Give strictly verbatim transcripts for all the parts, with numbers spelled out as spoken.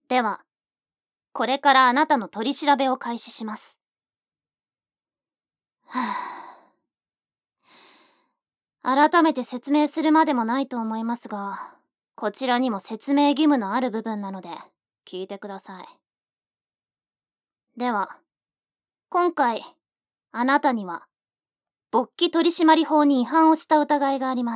では、これからあなたの取り調べを開始します。はあ、改めて説明するまでもないと思いますが、こちらにも説明義務のある部分なので、聞いてください。では、今回、あなたには、勃起取締法に違反をした疑いがあります。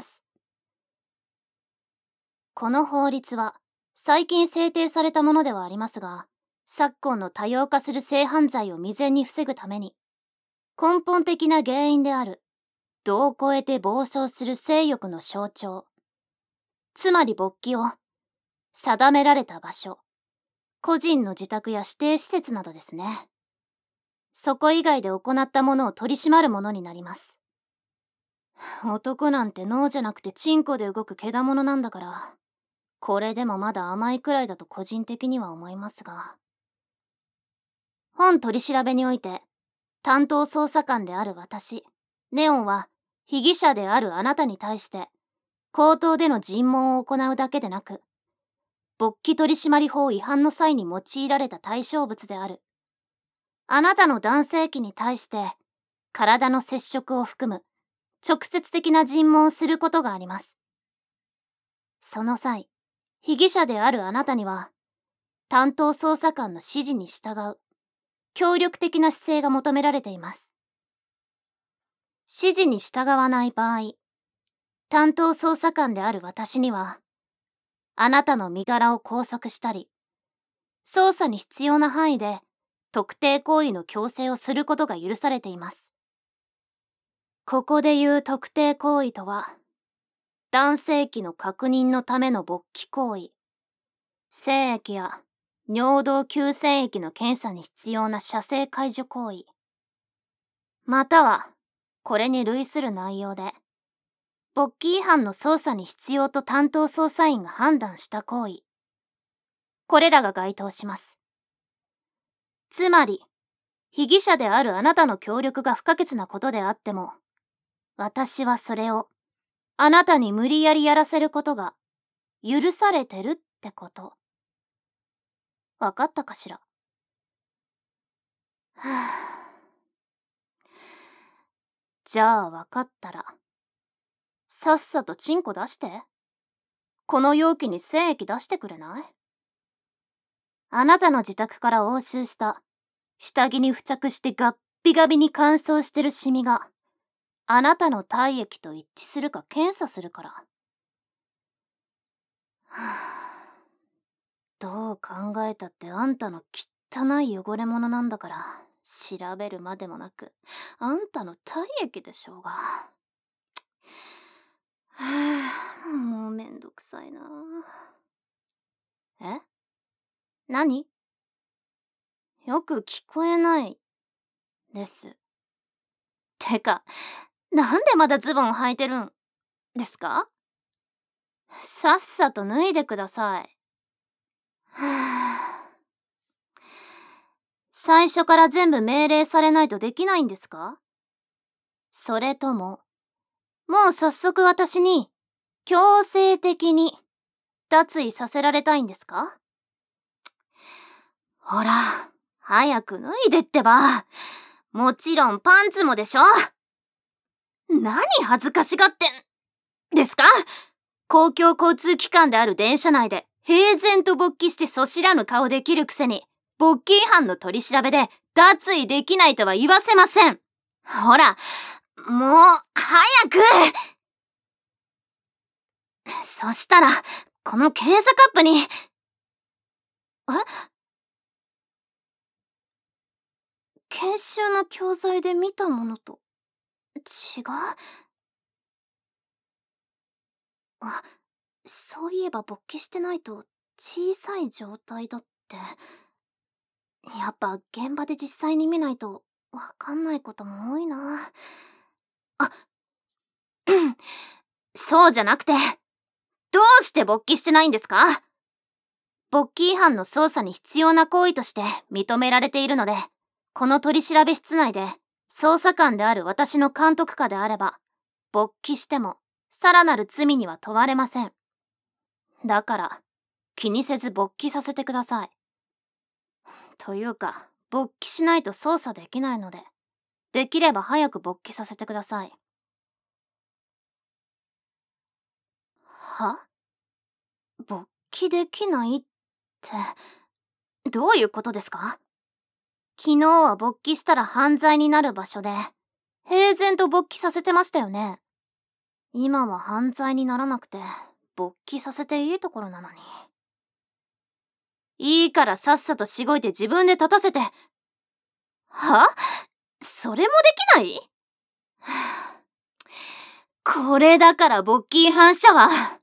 この法律は、最近制定されたものではありますが、昨今の多様化する性犯罪を未然に防ぐために、根本的な原因である、度を超えて暴走する性欲の象徴、つまり勃起を、定められた場所、個人の自宅や指定施設などですね。そこ以外で行ったものを取り締まるものになります。男なんて脳じゃなくてチンコで動くけだものなんだから、これでもまだ甘いくらいだと個人的には思いますが。本取り調べにおいて、担当捜査官である私、ネオンは、被疑者であるあなたに対して、口頭での尋問を行うだけでなく、勃起取締法違反の際に用いられた対象物である。あなたの男性器に対して、体の接触を含む、直接的な尋問をすることがあります。その際、被疑者であるあなたには、担当捜査官の指示に従う、協力的な姿勢が求められています。指示に従わない場合、担当捜査官である私には、あなたの身柄を拘束したり、捜査に必要な範囲で特定行為の強制をすることが許されています。ここで言う特定行為とは、男性器の確認のための勃起行為、精液や尿道吸染液の検査に必要な射精介助行為、またはこれに類する内容で、勃起違反の捜査に必要と担当捜査員が判断した行為、これらが該当します。つまり、被疑者であるあなたの協力が不可欠なことであっても、私はそれをあなたに無理やりやらせることが許されてるってこと。わかったかしら？はあ、じゃあわかったら、さっさとチンコ出して。この容器に精液出してくれない？あなたの自宅から押収した下着に付着してガッビガビに乾燥してるシミがあなたの体液と一致するか検査するから。はあ、どう考えたってあんたの汚い汚れ物なんだから調べるまでもなくあんたの体液でしょうが。はあ、もうめんどくさいな。え？何？よく聞こえないです。てか、なんでまだズボン履いてるんですか？さっさと脱いでください。はあ、最初から全部命令されないとできないんですか？それとも、もう早速私に強制的に脱衣させられたいんですか？ほら、早く脱いでってば。もちろんパンツもでしょ。何恥ずかしがってんですか？公共交通機関である電車内で平然と勃起してそしらぬ顔できるくせに、勃起違反の取り調べで脱衣できないとは言わせません。ほら、もう、早く。そしたら、この検査カップに、え？研修の教材で見たものと、違う？あ、そういえば勃起してないと小さい状態だって。やっぱ現場で実際に見ないとわかんないことも多いな。あ、そうじゃなくて、どうして勃起してないんですか？勃起違反の捜査に必要な行為として認められているので、この取り調べ室内で捜査官である私の監督下であれば、勃起してもさらなる罪には問われません。だから、気にせず勃起させてください。 というか、勃起しないと操作できないので、できれば早く勃起させてください。は？勃起できないって、どういうことですか？昨日は勃起したら犯罪になる場所で、平然と勃起させてましたよね。今は犯罪にならなくて、勃起させていいところなのに。いいからさっさとしごいて自分で立たせて。は？それもできない？これだから勃起違反者は。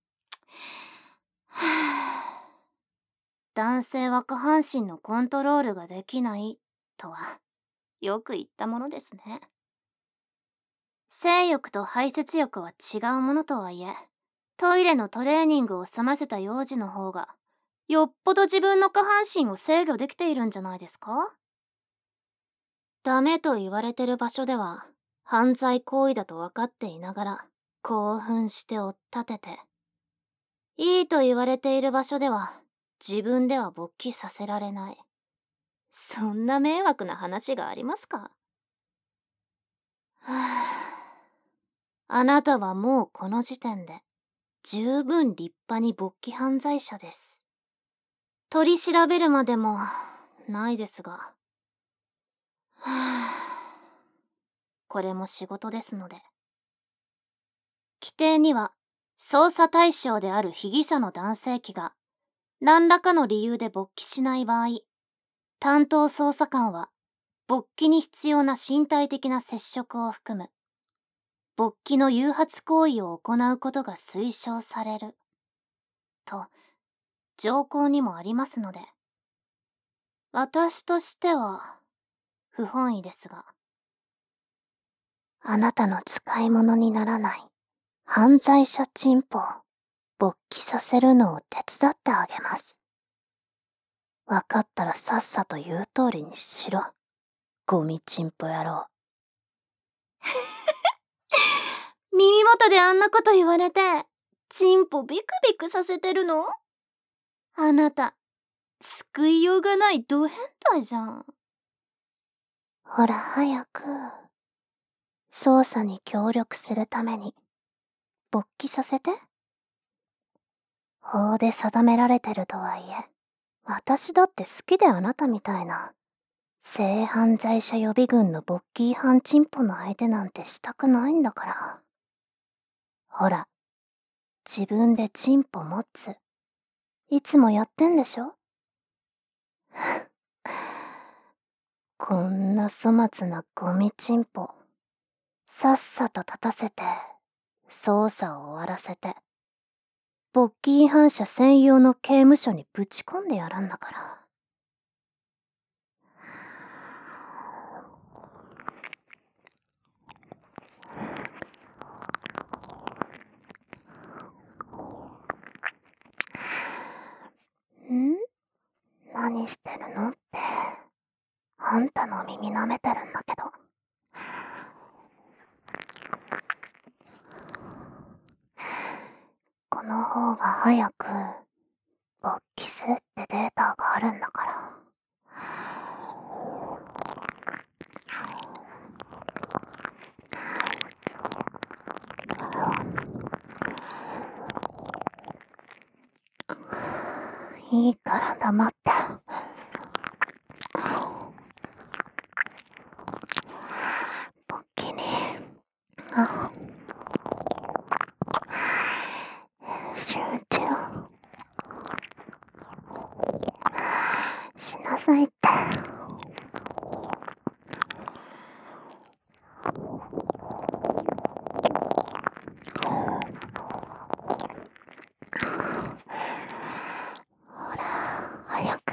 男性は下半身のコントロールができないとはよく言ったものですね。性欲と排泄欲は違うものとはいえ、トイレのトレーニングを済ませた幼児の方がよっぽど自分の下半身を制御できているんじゃないですか？ダメと言われてる場所では犯罪行為だと分かっていながら興奮して追っ立てて、いいと言われている場所では自分では勃起させられない。そんな迷惑な話がありますか？はあ、あなたはもうこの時点で十分立派に勃起犯罪者です。取り調べるまでもないですが、はあ、これも仕事ですので。規定には捜査対象である被疑者の男性器が何らかの理由で勃起しない場合、担当捜査官は勃起に必要な身体的な接触を含む勃起の誘発行為を行うことが推奨されると条項にもありますので、私としては不本意ですが。あなたの使い物にならない犯罪者チンポを勃起させるのを手伝ってあげます。わかったらさっさと言う通りにしろ、ゴミチンポ野郎。耳元であんなこと言われて、チンポビクビクさせてるの？あなた、救いようがないド変態じゃん。ほら早く、捜査に協力するために、勃起させて。法で定められてるとはいえ、私だって好きであなたみたいな、性犯罪者予備軍の勃起違反チンポの相手なんてしたくないんだから。ほら、自分でチンポ持つ。いつもやってんでしょ？こんな粗末なゴミチンポ、さっさと立たせて、捜査を終わらせて、勃起違反者専用の刑務所にぶち込んでやるんだから。ん？何してるのって、あんたの耳舐めてるんだけど。この方が早く勃起するってデータがあるんだから。いいから黙って。勃起に、あ、集中しなさいって。ほら、早く。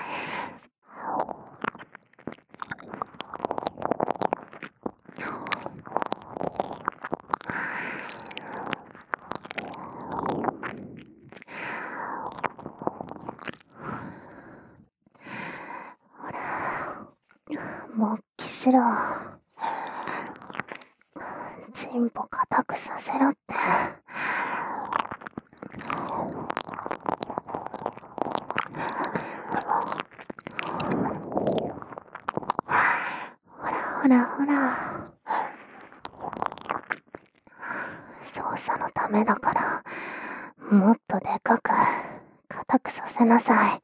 ほら、勃起しろ。チンポ固くさせろって。 らほら。操作のためだから、もっとでかく、硬くさせなさい。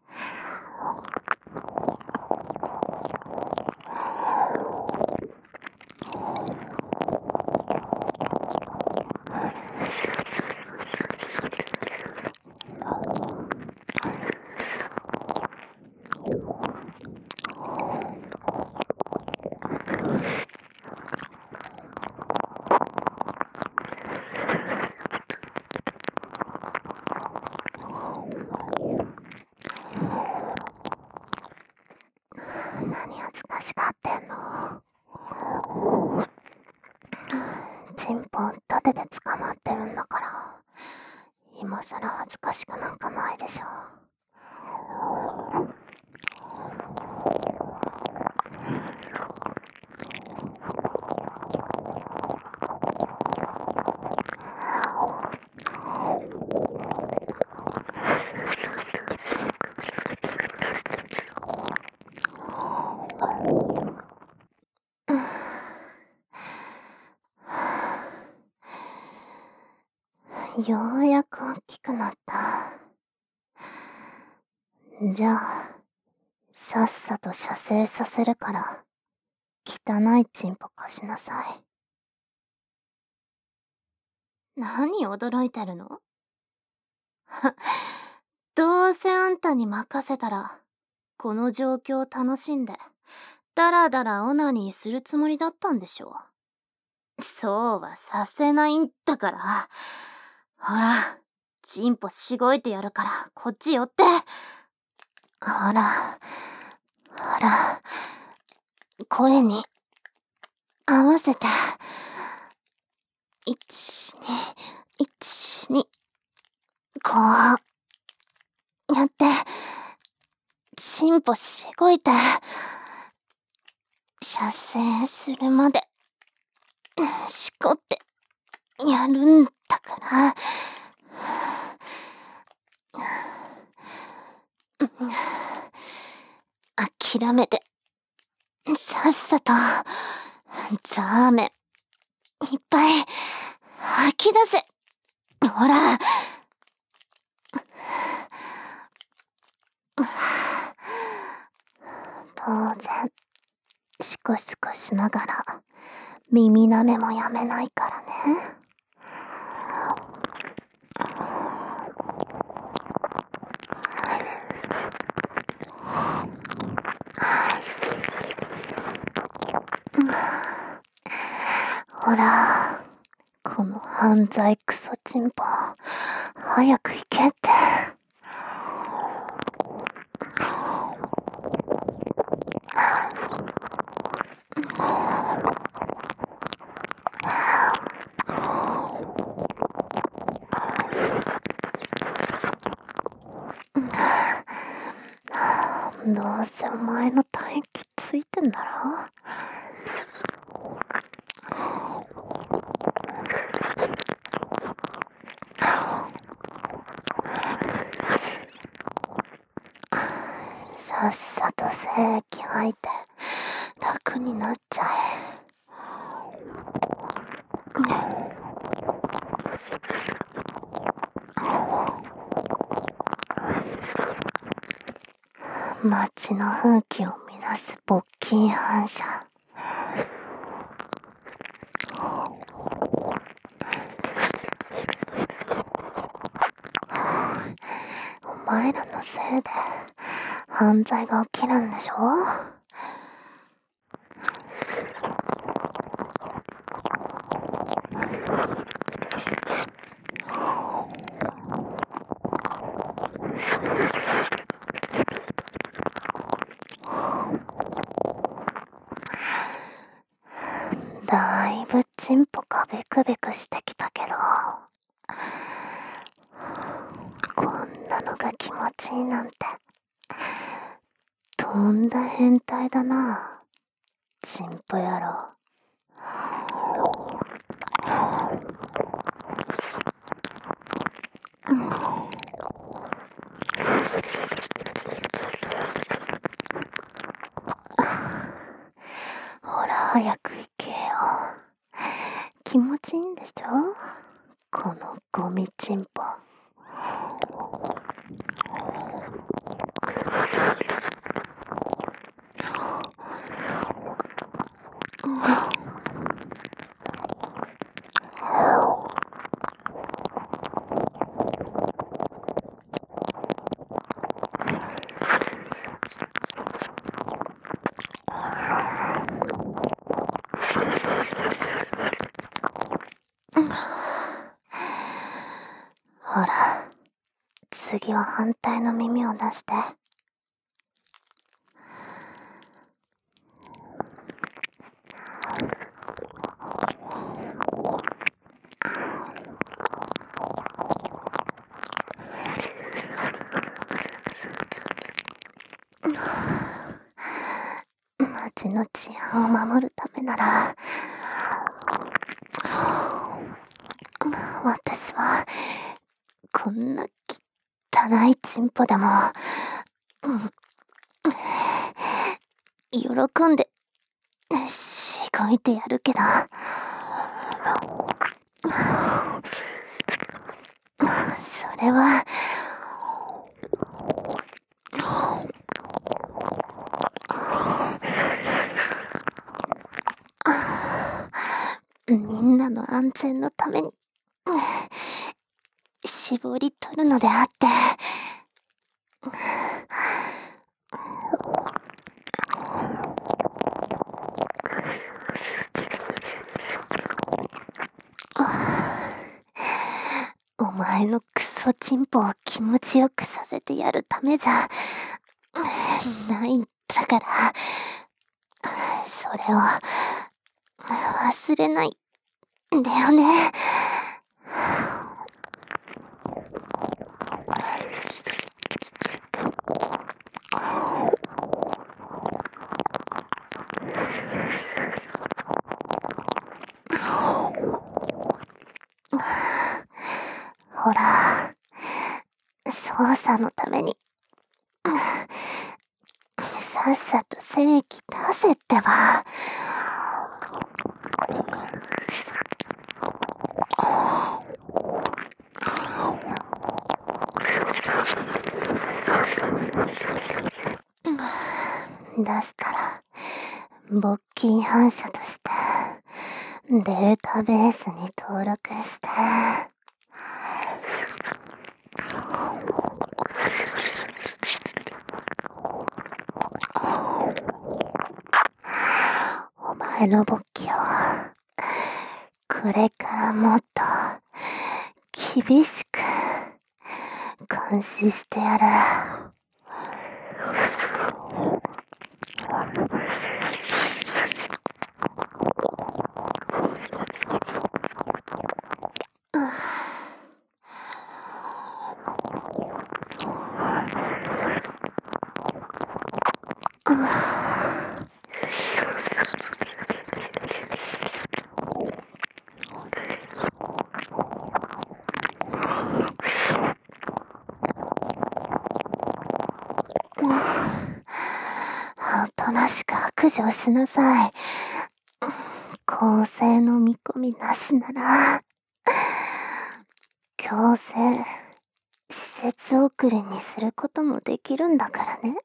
何恥ずかしがってんの？チンポ盾で捕まってるんだから、今さら恥ずかしくなんかないでしょ。ようやく大きくなった。じゃあ、さっさと射精させるから、汚いチンポ貸しなさい。 何驚いてるの？どうせあんたに任せたら、この状況を楽しんで、だらだらオナニーするつもりだったんでしょ。そうはさせないんだから。ほら、チンポしごいてやるから、こっち寄って。 ほら、ほら、声に合わせて。一、二、一、二、こう、やって、チンポしごいて、射精するまで、しこって、やるんだから。諦めて、さっさと、ザーメン、いっぱい、吐き出せ。ほら。当然、シコシコしながら、耳舐めもやめないからね。ほら、この犯罪クソチンポ、早く行けって。どうせお前の体液ついてんだろ。さっさと精液吐いて楽になっちゃえ。街の風紀を乱す勃起反射。お前らのせいで犯罪が起きるんでしょ。だいぶチンポがビクビクしてきたけど、こんなのが気持ちいいなんて、とんだ変態だな、チンポ野郎。ほら早く次は反対の耳を出して。街の治安を守るためなら、私はこんな汚いチンポでも、喜んでしごいてやるけど、それはみんなの安全のために絞り取るのであって、お前のクソチンポを気持ちよくさせてやるためじゃないんだから、それを忘れないんだよね。ほら、捜査のためにさっさと正規出せってば。出したら没菌反射としてデータベースに登録して、お前の勃起をこれからもっと厳しく監視してやる。おとなしく白状しなさい。公正の見込みなしなら強制施設送りにすることもできるんだからね。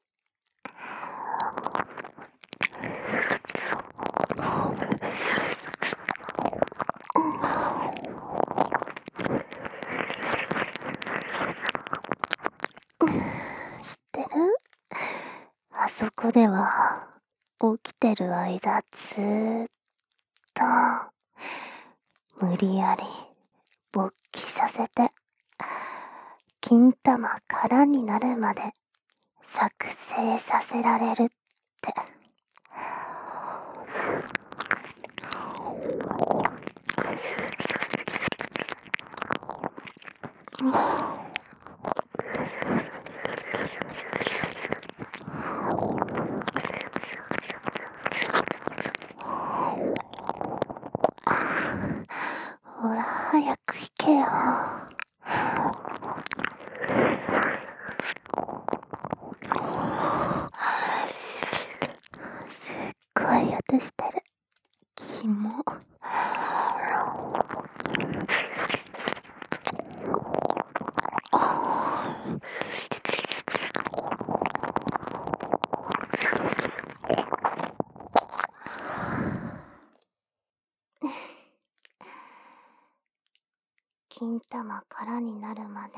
知ってる？あそこでは起きてる間ずーっと無理やり勃起させて金玉空になるまで作成させられるって。ほら早く行けよ。すっごい音してる。キモ。金玉空になるまで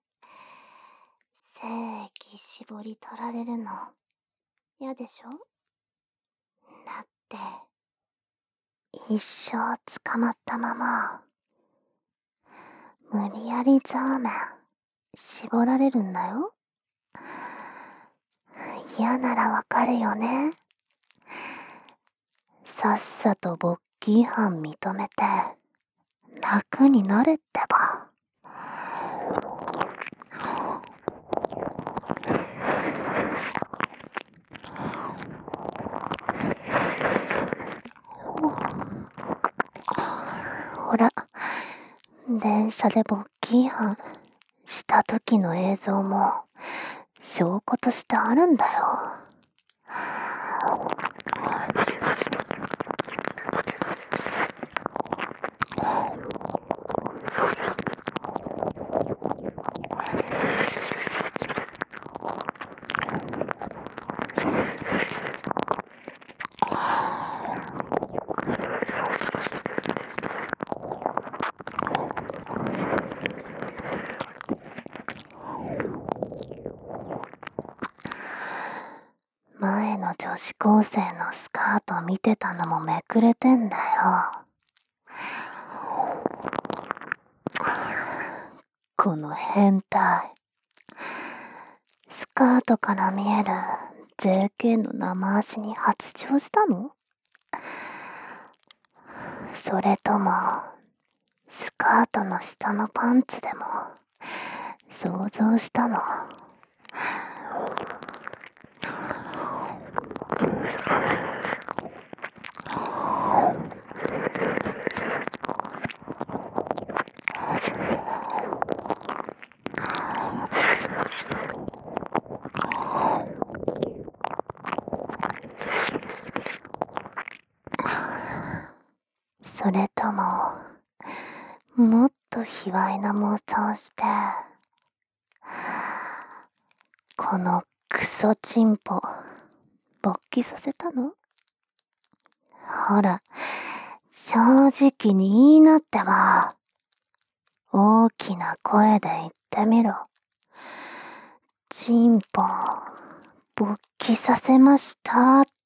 精液絞り取られるの嫌でしょ？だって一生捕まったまま無理やりザーメン絞られるんだよ。嫌ならわかるよね。さっさと勃起違反認めて楽になれってば。ほら、電車で勃起違反した時の映像も証拠としてあるんだよ。前の女子高生のスカート見てたのもめくれてんだよ。この変態。スカートから見える ジェーケー の生足に発情したの？それともスカートの下のパンツでも想像したの？それとももっと卑猥な妄想してこのクソチンポ勃起させたの？ほら、正直に言いなってば。大きな声で言ってみろ。チンポ勃起させましたって。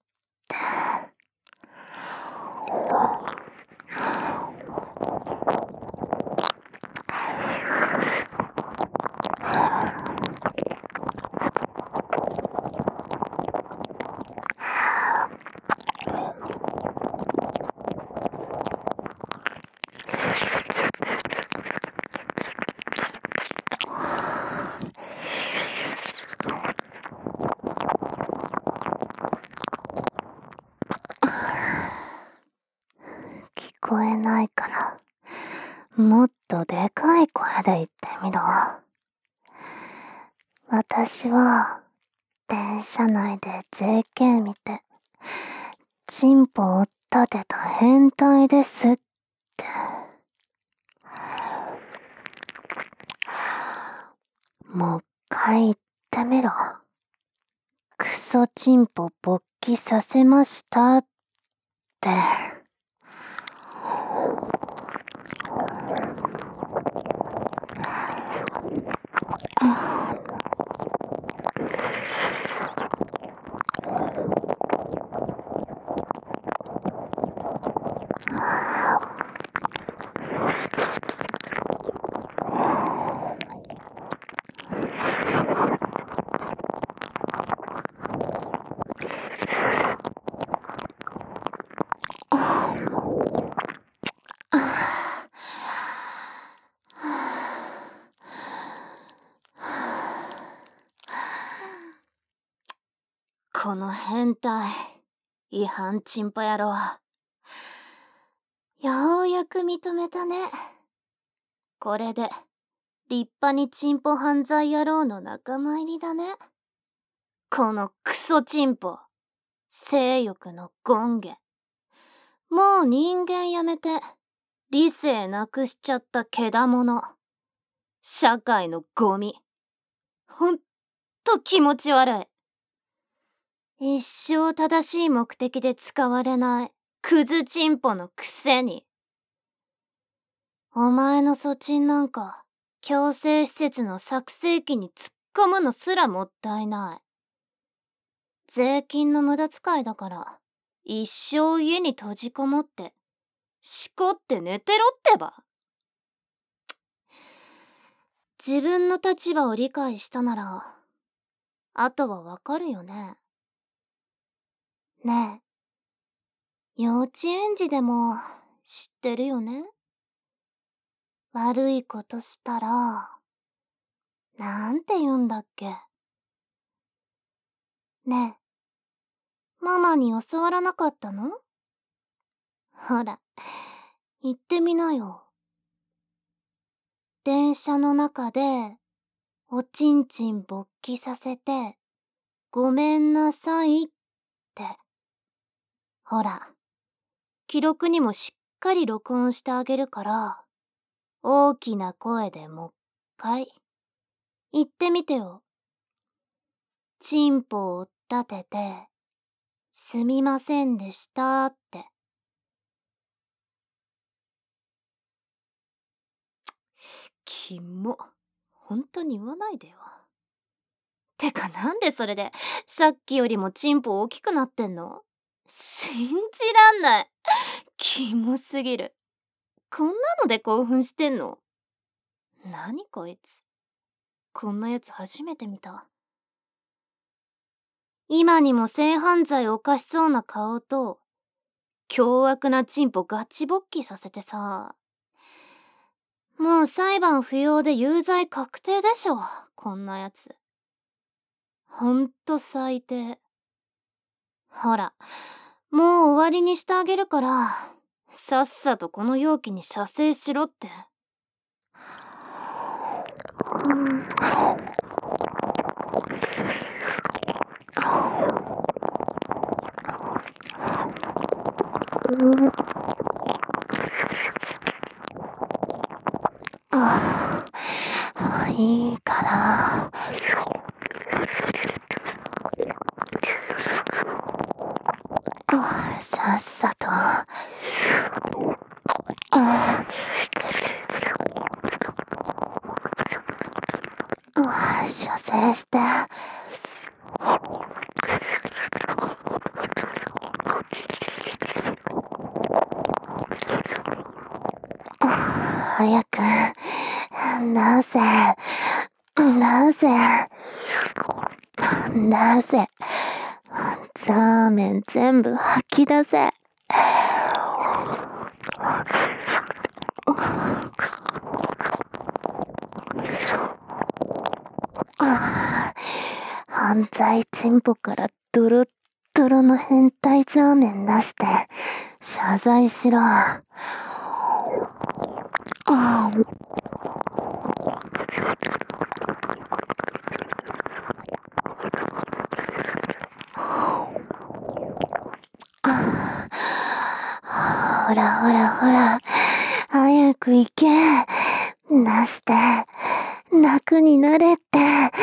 聞こえないからもっとでかい声で言ってみろ。私は電車内で ジェーケー 見てチンポを立てた変態ですって。もう一回言ってみろ。クソチンポ勃起させましたって。この変態違反チンポ野郎。ようやく認めたね。これで立派にチンポ犯罪野郎の仲間入りだね。このクソチンポ、性欲の権化。もう人間やめて理性なくしちゃったけだもの。社会のゴミ。ほんと気持ち悪い。一生正しい目的で使われないクズチンポのくせに。お前の粗チンなんか強制施設の作成機に突っ込むのすらもったいない。税金の無駄遣いだから一生家に閉じこもってしこって寝てろってば。 自分の立場を理解したなら、あとはわかるよね。ねえ、幼稚園児でも知ってるよね？悪いことしたら、なんて言うんだっけ？ねえ、ママに教わらなかったの？ほら、言ってみなよ。電車の中で、おちんちん勃起させて、ごめんなさいって。ほら、記録にもしっかり録音してあげるから、大きな声でもっかい、言ってみてよ。チンポを立てて、すみませんでしたって。キモ。ほんとに言わないでよ。てかなんでそれで、さっきよりもチンポ大きくなってんの？信じらんない。キモすぎる。こんなので興奮してんの？なにこいつ。こんなやつ初めて見た。今にも性犯罪を犯しそうな顔と、凶悪なチンポガチ勃起させてさ。もう裁判不要で有罪確定でしょ、こんなやつ。ほんと最低。ほら、もう終わりにしてあげるから、さっさとこの容器に射精しろって。 ああ、いいから。あ、さっさと。ああ、射精して。早く。なぜ、なぜ、なぜ、ザーメン全部吐き出せ。犯罪チンポからドロッドロの変態ザーメン出して、謝罪しろ。ああ。ほらほらほら、早く行け。出して、楽になれって。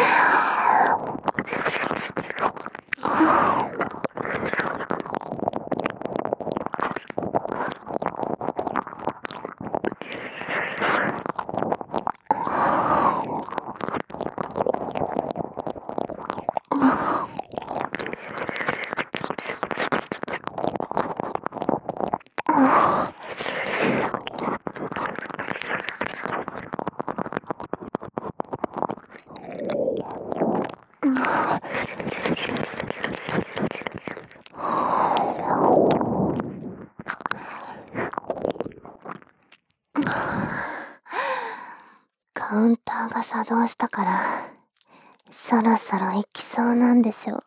カウンターが作動したから、そろそろ行きそうなんでしょう。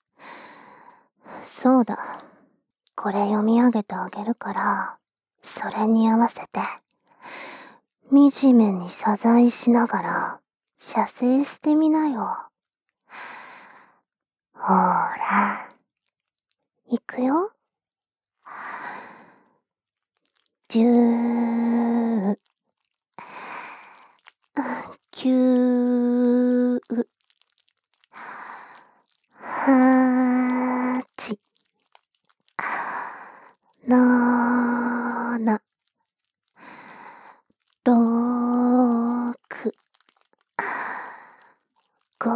そうだ。これ読み上げてあげるから、それに合わせて、惨めに謝罪しながら、射精してみなよ。ほーら。いくよ。じゅう、きゅう、はち、なな、ろく、ご、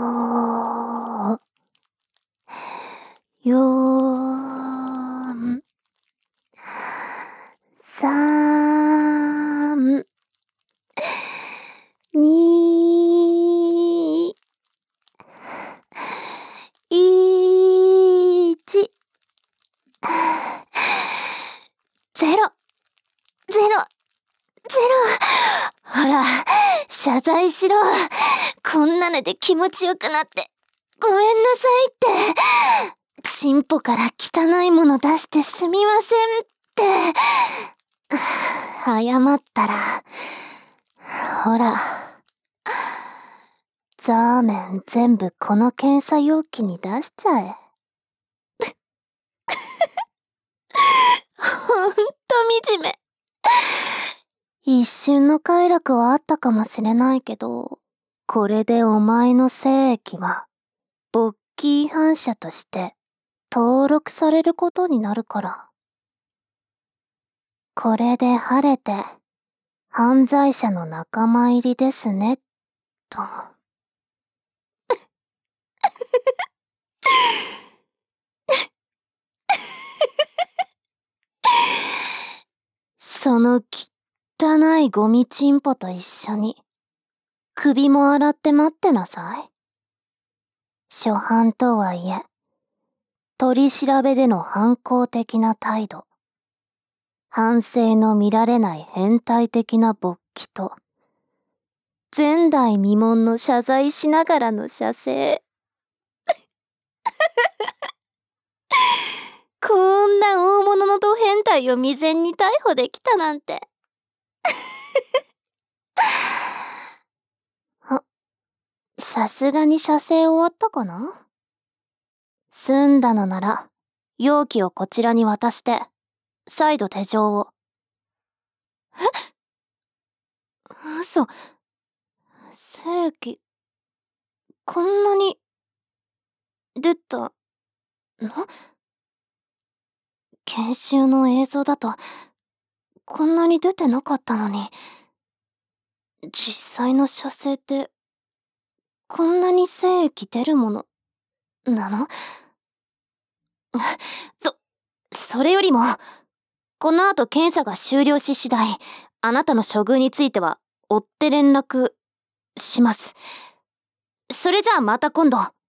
よん、さん、に、 いしろ。こんなので気持ちよくなって。ごめんなさいって。チンポから汚いもの出してすみませんって。謝ったら、ほら。ザーメン全部この検査容器に出しちゃえ。ほんと惨め。一瞬の快楽はあったかもしれないけど、これでお前の精液は、勃起違反者として登録されることになるから。これで晴れて、犯罪者の仲間入りですね、と。その汚いゴミチンポと一緒に、首も洗って待ってなさい。初犯とはいえ、取り調べでの反抗的な態度、反省の見られない変態的な勃起と、前代未聞の謝罪しながらの射精。こんな大物のド変態を未然に逮捕できたなんて。あ、さすがに射精終わったかな？済んだのなら、容器をこちらに渡して、再度手錠を。え？嘘。精液、こんなに、出たの？研修の映像だと、こんなに出てなかったのに、実際の射精って、こんなに精液出るもの、なの？そ、それよりも、この後検査が終了し次第、あなたの処遇については、追って連絡します。それじゃあまた今度。